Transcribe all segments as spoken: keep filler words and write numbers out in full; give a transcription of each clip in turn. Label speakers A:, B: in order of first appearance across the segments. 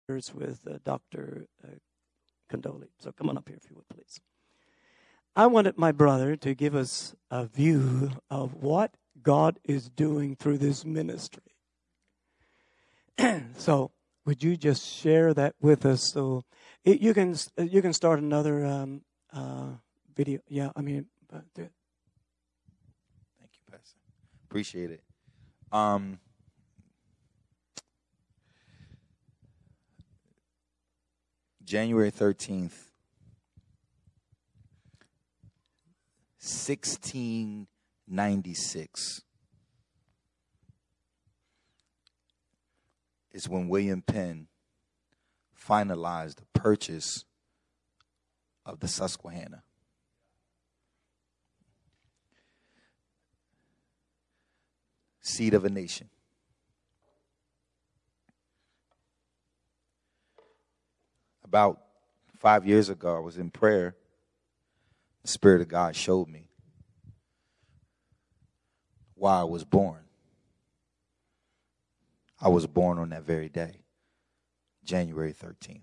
A: with uh, Doctor Uh, Condoli. So come on up here if you would, please. I wanted my brother to give us a view of what God is doing through this ministry. So would you just share that with us? So it, you can you can start another um, uh, video. Yeah, I mean, uh,
B: thank you, Pastor. Appreciate it. Um, January thirteenth, sixteen ninety-six is when William Penn finalized the purchase of the Susquehanna. Seed of a nation. About five years ago, I was in prayer. The Spirit of God showed me why I was born. I was born on that very day, January thirteenth.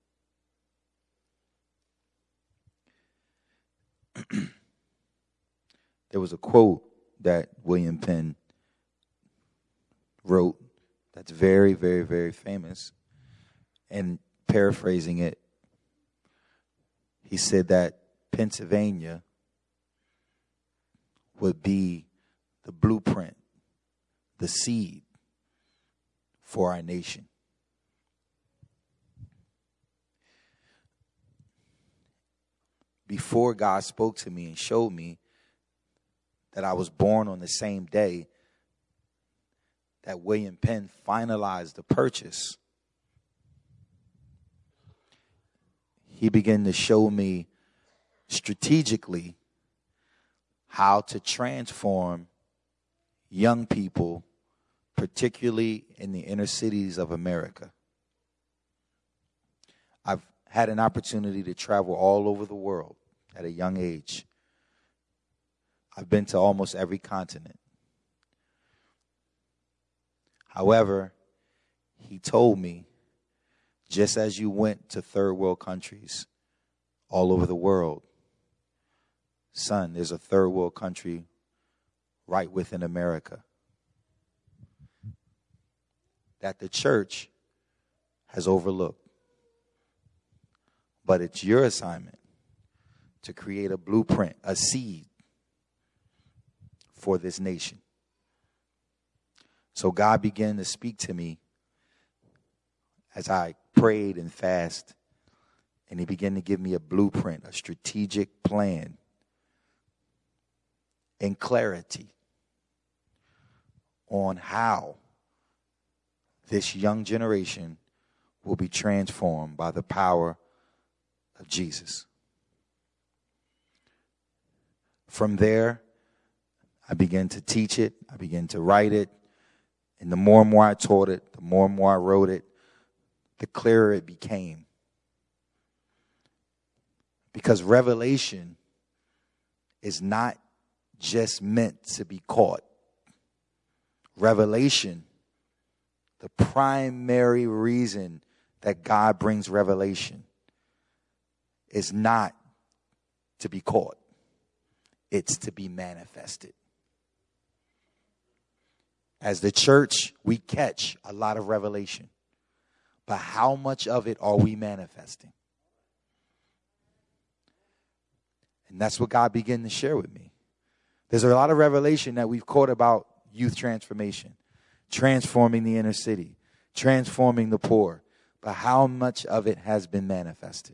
B: There was a quote that William Penn wrote that's very, very, very famous. And paraphrasing it, he said that Pennsylvania would be the blueprint, the seed for our nation. Before God spoke to me and showed me that I was born on the same day that William Penn finalized the purchase, he began to show me strategically how to transform young people, particularly in the inner cities of America. I've had an opportunity to travel all over the world at a young age. I've been to almost every continent. However, he told me, just as you went to third world countries all over the world, son, there's a third world country right within America that the church has overlooked. But it's your assignment to create a blueprint, a seed for this nation. So God began to speak to me as I prayed and fasted, and he began to give me a blueprint, a strategic plan, and clarity on how this young generation will be transformed by the power of Jesus. From there, I began to teach it. I began to write it. And the more and more I taught it, the more and more I wrote it, the clearer it became. Because revelation is not just meant to be caught. Revelation, the primary reason that God brings revelation is not to be caught. It's to be manifested. As the church, we catch a lot of revelation. But how much of it are we manifesting? And that's what God began to share with me. There's a lot of revelation that we've caught about youth transformation, transforming the inner city, transforming the poor. But how much of it has been manifested?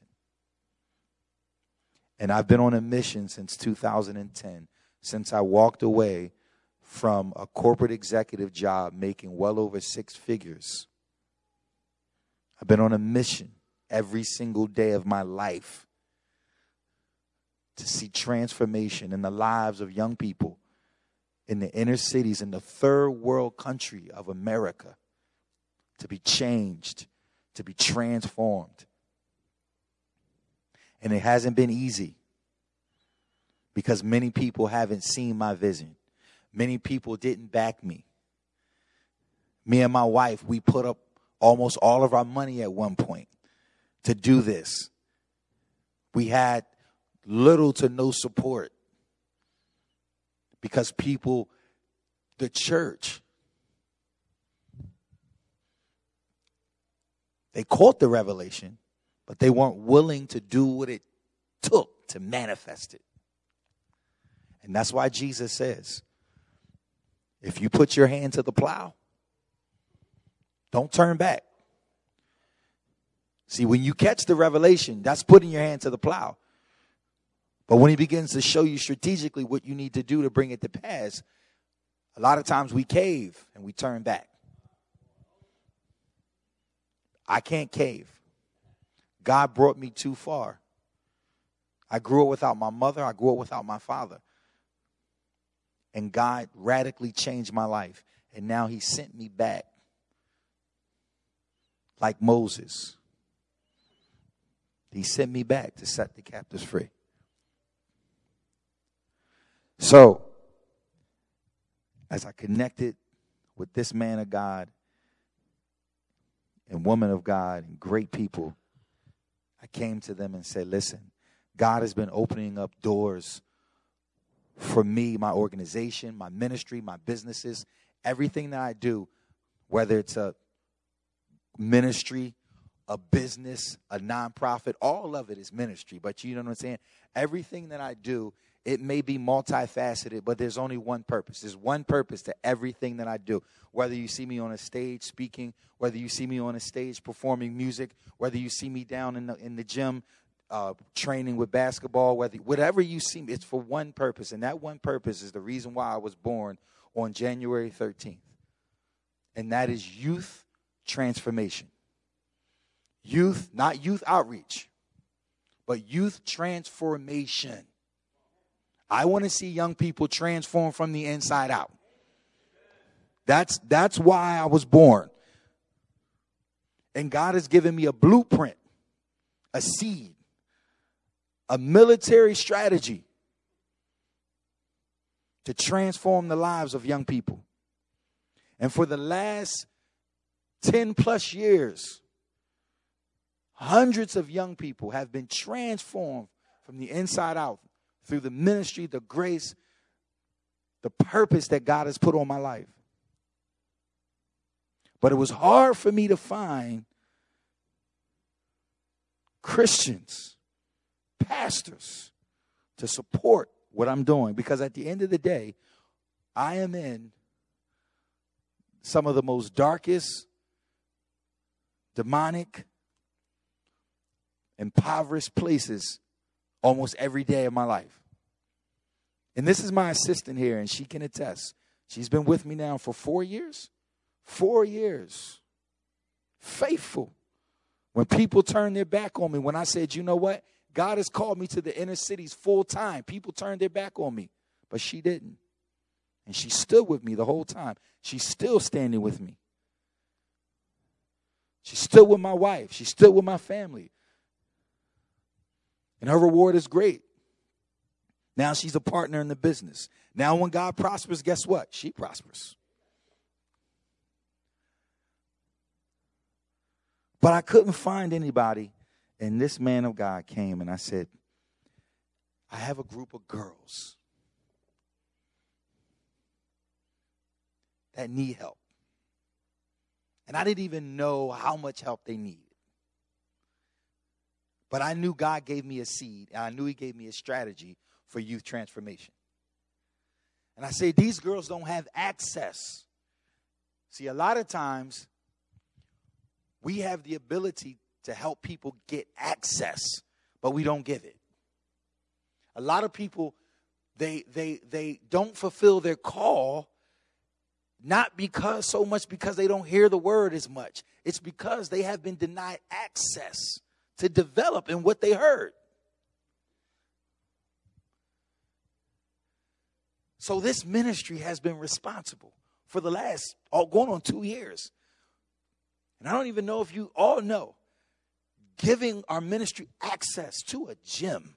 B: And I've been on a mission since two thousand ten, since I walked away from a corporate executive job making well over six figures. I've been on a mission every single day of my life to see transformation in the lives of young people in the inner cities in the third world country of America, to be changed, to be transformed. And it hasn't been easy because many people haven't seen my vision. Many people didn't back me. Me and my wife, we put up almost all of our money at one point to do this. We had little to no support because people, the church, they caught the revelation, but they weren't willing to do what it took to manifest it. And that's why Jesus says, if you put your hand to the plow, don't turn back. See, when you catch the revelation, that's putting your hand to the plow. But when he begins to show you strategically what you need to do to bring it to pass, a lot of times we cave and we turn back. I can't cave. God brought me too far. I grew up without my mother. I grew up without my father. And God radically changed my life. And now he sent me back like Moses. He sent me back to set the captives free. So, as I connected with this man of God and woman of God and great people, I came to them and said, listen, God has been opening up doors for me, my organization, my ministry, my businesses, everything that I do, whether it's a ministry, a business, a nonprofit, all of it is ministry. But you know what I'm saying? Everything that I do, it may be multifaceted, but there's only one purpose. There's one purpose to everything that I do. Whether you see me on a stage speaking, whether you see me on a stage performing music, whether you see me down in the in the gym uh, training with basketball, whether whatever you see me, it's for one purpose. And that one purpose is the reason why I was born on January thirteenth. And that is youth transformation. Youth, not youth outreach, but youth transformation. I want to see young people transform from the inside out. That's, that's why I was born. And God has given me a blueprint, a seed, a military strategy to transform the lives of young people. And for the last ten plus years, hundreds of young people have been transformed from the inside out through the ministry, the grace, the purpose that God has put on my life. But it was hard for me to find Christians, pastors, to support what I'm doing. Because at the end of the day, I am in some of the most darkest, demonic, impoverished places almost every day of my life. And this is my assistant here, and she can attest. She's been with me now for four years. Four years. Faithful. When people turned their back on me, when I said, you know what? God has called me to the inner cities full time. People turned their back on me, but she didn't. And she stood with me the whole time. She's still standing with me. She's still with my wife. She's still with my family. And her reward is great. Now she's a partner in the business. Now when God prospers, guess what? She prospers. But I couldn't find anybody. And this man of God came and I said, I have a group of girls that need help. And I didn't even know how much help they needed. But I knew God gave me a seed, and I knew he gave me a strategy for youth transformation. And I say, these girls don't have access. See, a lot of times, we have the ability to help people get access, but we don't give it. A lot of people, they they they don't fulfill their call, not because so much because they don't hear the word as much. It's because they have been denied access to develop in what they heard. So this ministry has been responsible for the last, all going on two years. And I don't even know if you all know, giving our ministry access to a gym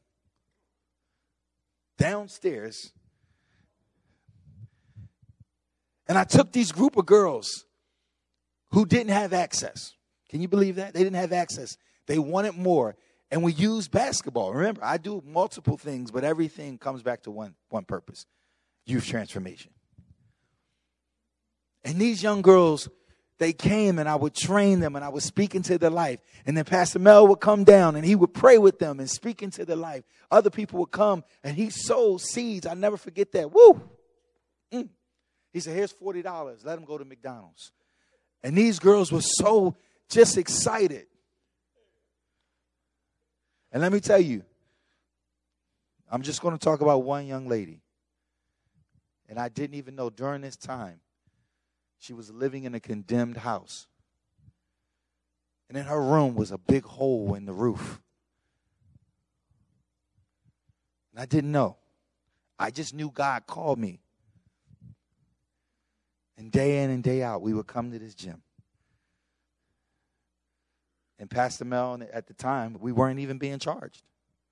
B: downstairs. And I took these group of girls who didn't have access. Can you believe that? They didn't have access. They wanted more. And we used basketball. Remember, I do multiple things, but everything comes back to one, one purpose: youth transformation. And these young girls, they came and I would train them and I would speak into their life. And then Pastor Mel would come down and he would pray with them and speak into their life. Other people would come and he sowed seeds. I never forget that. Woo! Mm. He said, here's forty dollars. Let them go to McDonald's. And these girls were so just excited. And let me tell you, I'm just going to talk about one young lady. And I didn't even know during this time, she was living in a condemned house. And in her room was a big hole in the roof. And I didn't know. I just knew God called me. And day in and day out, we would come to this gym. And Pastor Mel, at the time, we weren't even being charged.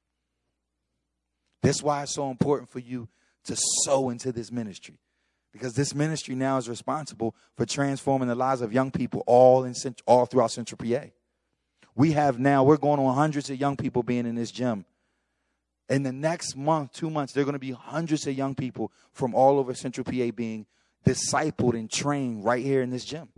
B: That's why it's so important for you to sow into this ministry. Because this ministry now is responsible for transforming the lives of young people all in all throughout Central P A. We have now, we're going on hundreds of young people being in this gym. In the next month, two months, there are going to be hundreds of young people from all over Central P A being discipled and trained right here in this gym.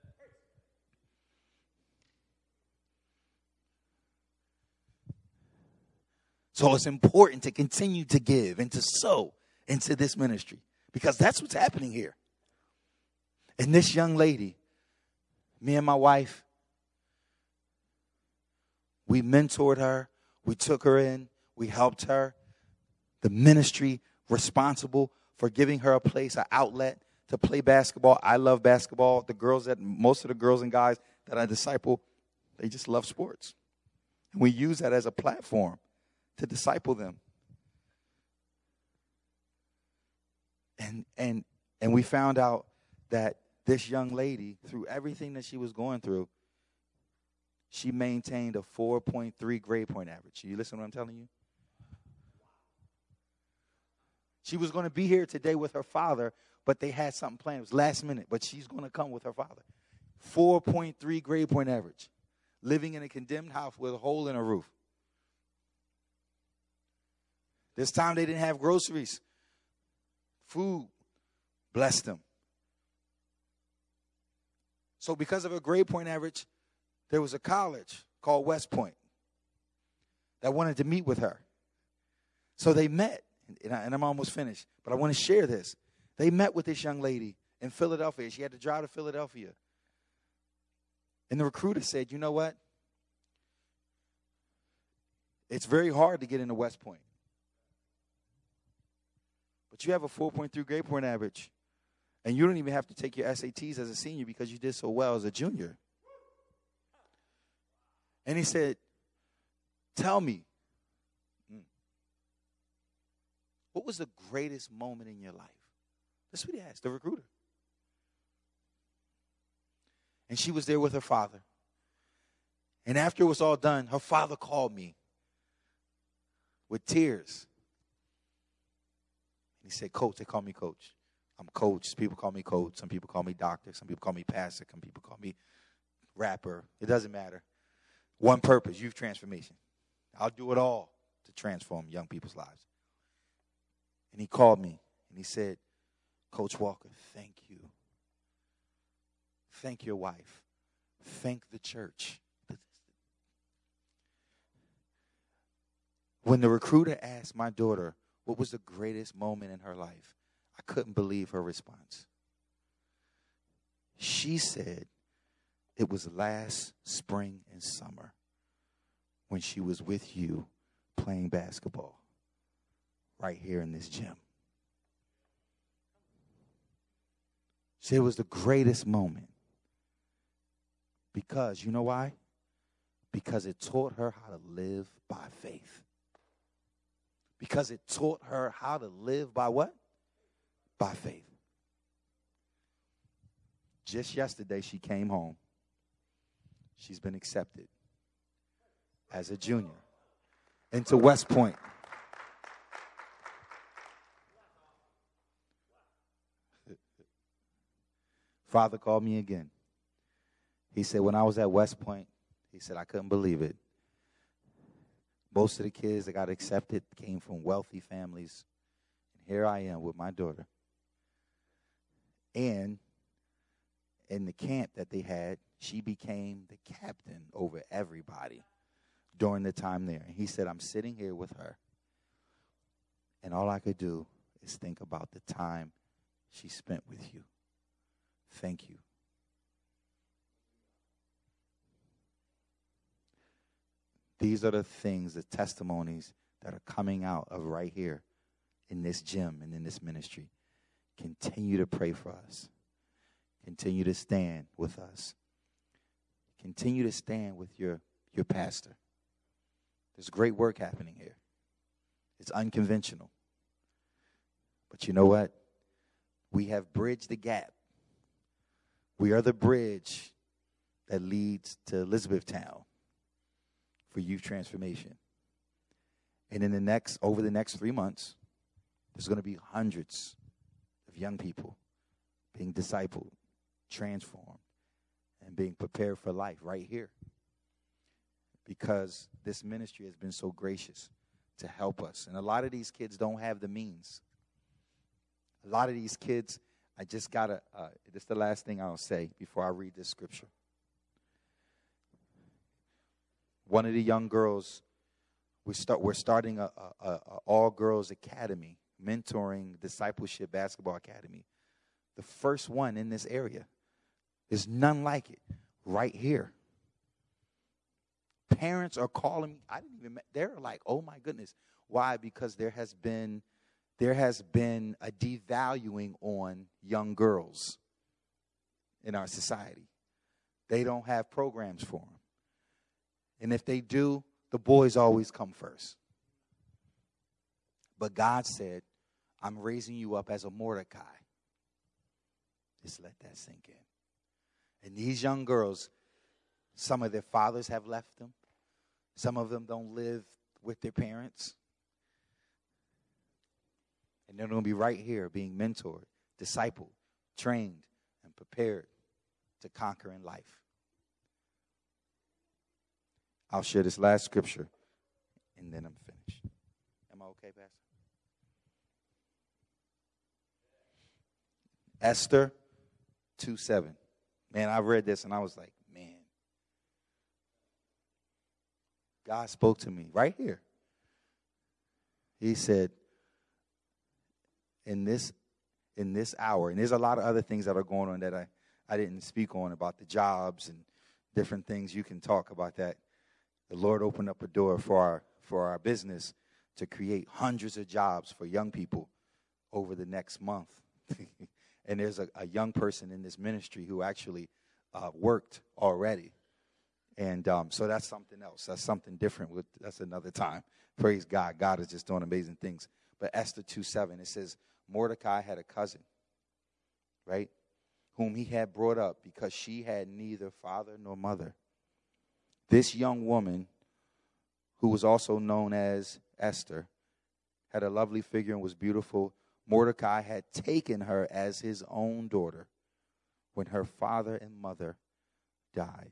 B: So it's important to continue to give and to sow into this ministry, because that's what's happening here. And this young lady, me and my wife, we mentored her. We took her in. We helped her. The ministry responsible for giving her a place, an outlet to play basketball. I love basketball. The girls that, most of the girls and guys that I disciple, they just love sports. And we use that as a platform to disciple them. And and and we found out that this young lady, through everything that she was going through, she maintained a four point three grade point average. You listen to what I'm telling you? She was going to be here today with her father, but they had something planned. It was last minute, but she's going to come with her father. four point three grade point average. Living in a condemned house with a hole in her roof. This time they didn't have groceries. Food blessed them. So because of her grade point average, there was a college called West Point that wanted to meet with her. So they met, and, I, and I'm almost finished, but I want to share this. They met with this young lady in Philadelphia. She had to drive to Philadelphia. And the recruiter said, you know what? It's very hard to get into West Point. But you have a four point three grade point average. And you don't even have to take your S A Ts as a senior because you did so well as a junior. And he said, tell me, what was the greatest moment in your life? That's what he asked, the recruiter. And she was there with her father. And after it was all done, her father called me with tears. He said, Coach, they call me Coach. I'm Coach. People call me Coach. Some people call me Doctor. Some people call me Pastor. Some people call me Rapper. It doesn't matter. One purpose, youth transformation. I'll do it all to transform young people's lives. And he called me and he said, Coach Walker, thank you. Thank your wife. Thank the church. When the recruiter asked my daughter what was the greatest moment in her life, I couldn't believe her response. She said it was last spring and summer when she was with you playing basketball right here in this gym. She said it was the greatest moment. Because, you know why? Because it taught her how to live by faith. Because it taught her how to live by what? By faith. Just yesterday, she came home. She's been accepted as a junior into West Point. Father called me again. He said, when I was at West Point, he said, I couldn't believe it. Most of the kids that got accepted came from wealthy families. And here I am with my daughter. And in the camp that they had, she became the captain over everybody during the time there. And he said, I'm sitting here with her, and all I could do is think about the time she spent with you. Thank you. These are the things, the testimonies that are coming out of right here in this gym and in this ministry. Continue to pray for us. Continue to stand with us. Continue to stand with your, your pastor. There's great work happening here. It's unconventional. But you know what? We have bridged the gap. We are the bridge that leads to Elizabethtown for youth transformation. And in the next, over the next three months, there's going to be hundreds of young people being discipled, transformed, and being prepared for life right here. Because this ministry has been so gracious to help us. And a lot of these kids don't have the means. A lot of these kids, I just got to, uh, this is the last thing I'll say before I read this scripture. One of the young girls, we start, we're starting a, a, a all-girls academy, mentoring discipleship basketball academy. The first one in this area. There's none like it right here. Parents are calling me. I didn't even, they're like, oh my goodness. Why? Because there has been, there has been a devaluing on young girls in our society. They don't have programs for them. And if they do, the boys always come first. But God said, I'm raising you up as a Mordecai. Just let that sink in. And these young girls, some of their fathers have left them. Some of them don't live with their parents. And they're going to be right here being mentored, discipled, trained, and prepared to conquer in life. I'll share this last scripture, and then I'm finished. Am I okay, Pastor? Esther two seven. Man, I read this, and I was like, man. God spoke to me right here. He said, in this in this hour, and there's a lot of other things that are going on that I, I didn't speak on about the jobs and different things. You can talk about that. The Lord opened up a door for our for our business to create hundreds of jobs for young people over the next month. And there's a, a young person in this ministry who actually uh, worked already. And um, so that's something else. That's something different. With, that's another time. Praise God. God is just doing amazing things. But Esther two seven, it says, Mordecai had a cousin, right, whom he had brought up because she had neither father nor mother. This young woman, who was also known as Esther, had a lovely figure and was beautiful. Mordecai had taken her as his own daughter when her father and mother died.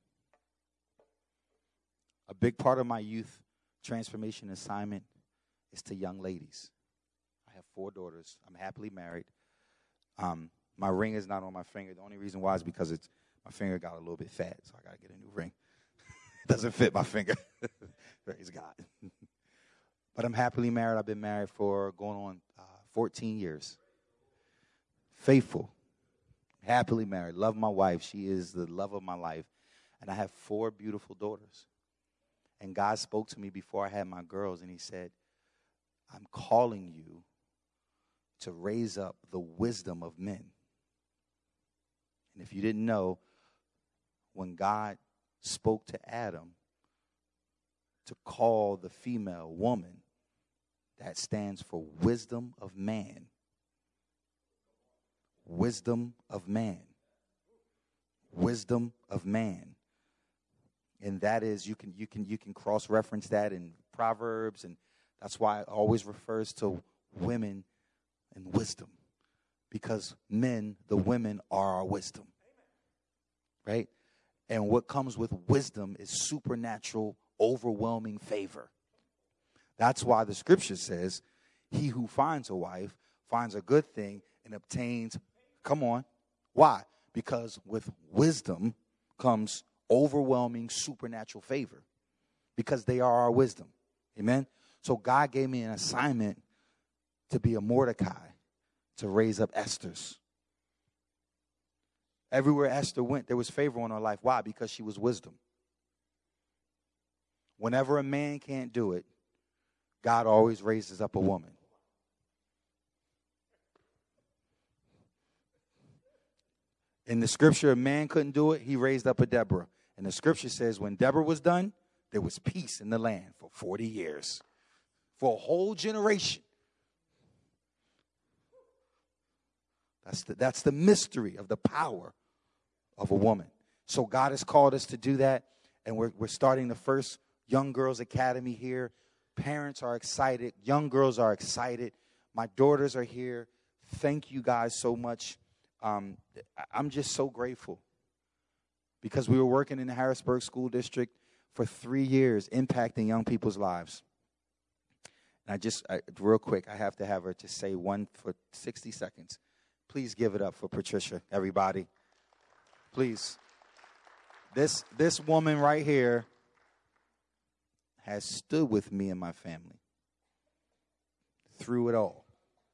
B: A big part of my youth transformation assignment is to young ladies. I have four daughters. I'm happily married. Um, my ring is not on my finger. The only reason why is because it's my finger got a little bit fat, so I got to get a new ring. It doesn't fit my finger. Praise God. But I'm happily married. I've been married for going on uh, fourteen years. Faithful. Happily married. Love my wife. She is the love of my life. And I have four beautiful daughters. And God spoke to me before I had my girls, and he said, I'm calling you to raise up the wisdom of men. And if you didn't know, when God spoke to Adam to call the female woman, that stands for wisdom of man. Wisdom of man. Wisdom of man. And that is, you can you can you can cross-reference that in Proverbs, and that's why it always refers to women and wisdom. Because men, the women are our wisdom. Right? And what comes with wisdom is supernatural, overwhelming favor. That's why the scripture says, he who finds a wife finds a good thing and obtains, come on. Why? Because with wisdom comes overwhelming supernatural favor. Because they are our wisdom. Amen? So God gave me an assignment to be a Mordecai, to raise up Esthers. Everywhere Esther went, there was favor on her life. Why? Because she was wisdom. Whenever a man can't do it, God always raises up a woman. In the scripture, a man couldn't do it, he raised up a Deborah. And the scripture says when Deborah was done, there was peace in the land for forty years. For a whole generation. That's the, that's the mystery of the power of a woman. So God has called us to do that. And we're, we're starting the first Young Girls Academy here. Parents are excited. Young girls are excited. My daughters are here. Thank you guys so much. Um, I'm just so grateful. Because we were working in the Harrisburg School District for three years, impacting young people's lives. And I just, I, real quick, I have to have her to say one for sixty seconds. Please give it up for Patricia, everybody. Please. This, this woman right here has stood with me and my family through it all.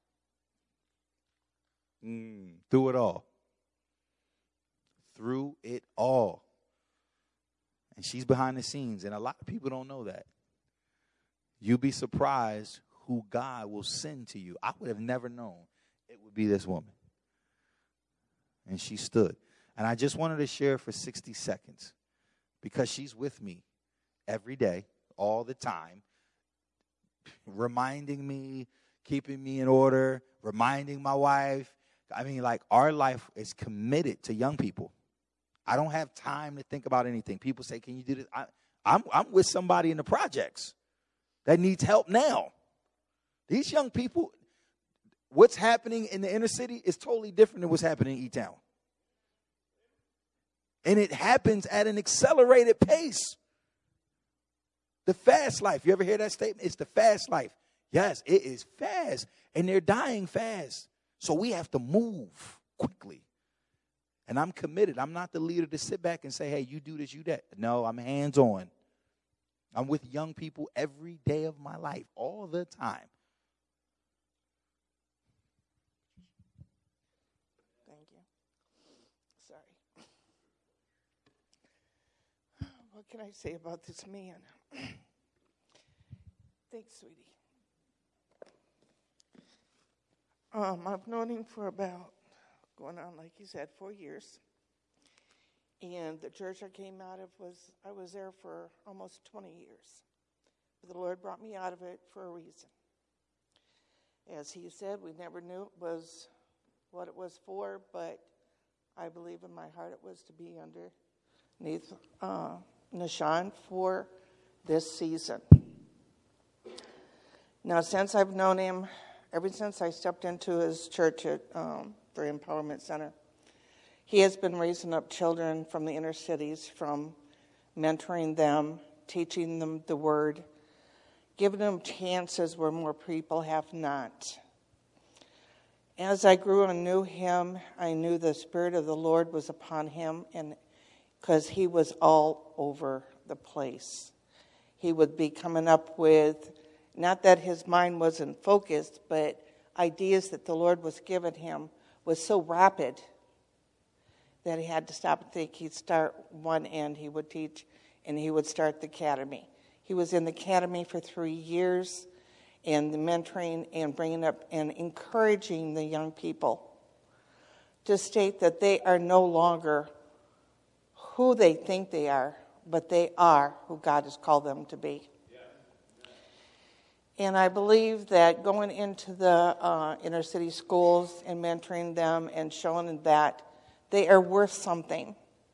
B: Mm, through it all. Through it all. And she's behind the scenes, and a lot of people don't know that. You'll be surprised who God will send to you. I would have never known it would be this woman. And she stood. And I just wanted to share for sixty seconds because she's with me every day, all the time, reminding me, keeping me in order, reminding my wife. I mean, like, our life is committed to young people. I don't have time to think about anything. People say, can you do this? I, I'm, I'm with somebody in the projects that needs help now. These young people, what's happening in the inner city is totally different than what's happening in E-Town. And it happens at an accelerated pace. The fast life. You ever hear that statement? It's the fast life. Yes, it is fast. And they're dying fast. So we have to move quickly. And I'm committed. I'm not the leader to sit back and say, hey, you do this, you that. No, I'm hands-on. I'm with young people every day of my life, all the time.
C: Thank you. Sorry. What can I say about this man? Thanks, sweetie. Um, I've known him for about, going on, like you said, four years. And the church I came out of was, I was there for almost twenty years. But the Lord brought me out of it for a reason. As he said, we never knew it was what it was for, but I believe in my heart it was to be underneath uh, Nishan for this season. Now, since I've known him, ever since I stepped into his church at um, the Empowerment Center, he has been raising up children from the inner cities, from mentoring them, teaching them the word, giving them chances where more people have not. As I grew and knew him, I knew the Spirit of the Lord was upon him, and because he was all over the place. He would be coming up with, not that his mind wasn't focused, but ideas that the Lord was giving him was so rapid that he had to stop and think. He'd start one end, he would teach, and he would start the academy. He was in the academy for three years, and the mentoring and bringing up and encouraging the young people to state that they are no longer who they think they are, but they are who God has called them to be. And I believe that going into the uh, inner city schools and mentoring them and showing them that they are worth something.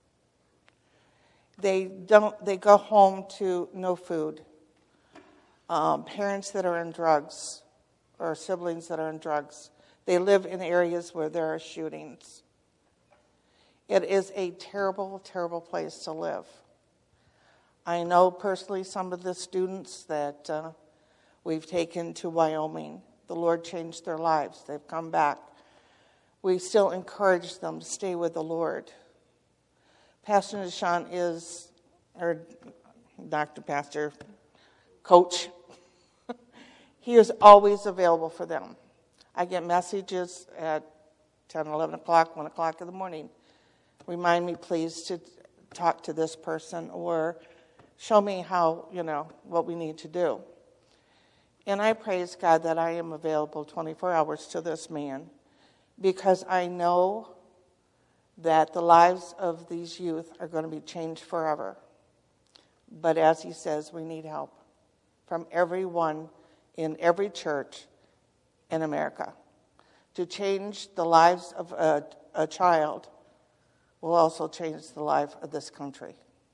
C: They don't. They go home to no food. Um, parents that are in drugs or siblings that are in drugs. They live in areas where there are shootings. It is a terrible, terrible place to live. I know personally some of the students that uh, we've taken to Wyoming. The Lord changed their lives. They've come back. We still encourage them to stay with the Lord. Pastor Nishan is, or Doctor Pastor, Coach, he is always available for them. I get messages at ten, eleven o'clock, one o'clock in the morning. Remind me, please, to talk to this person or show me how, you know, what we need to do. And I praise God that I am available twenty-four hours to this man, because I know that the lives of these youth are going to be changed forever. But as he says, we need help from everyone in every church in America. To change the lives of a, a child will also change the life of this country.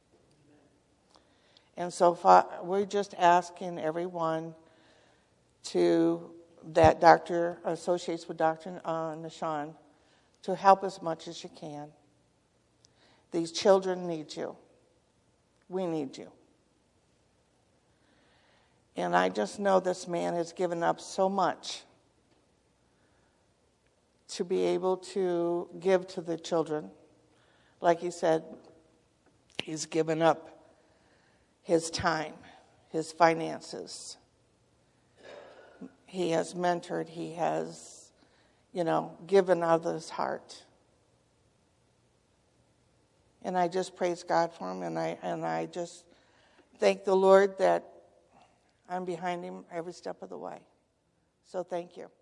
C: And so far, we're just asking everyone to that doctor associates with Doctor Uh, Nishan to help as much as you can. These children need you. We need you. And I just know this man has given up so much to be able to give to the children. Like he said, he's given up his time, his finances. He has mentored, he has, you know, given out of his heart. And I just praise God for him, and I and I just thank the Lord that I'm behind him every step of the way. So thank you.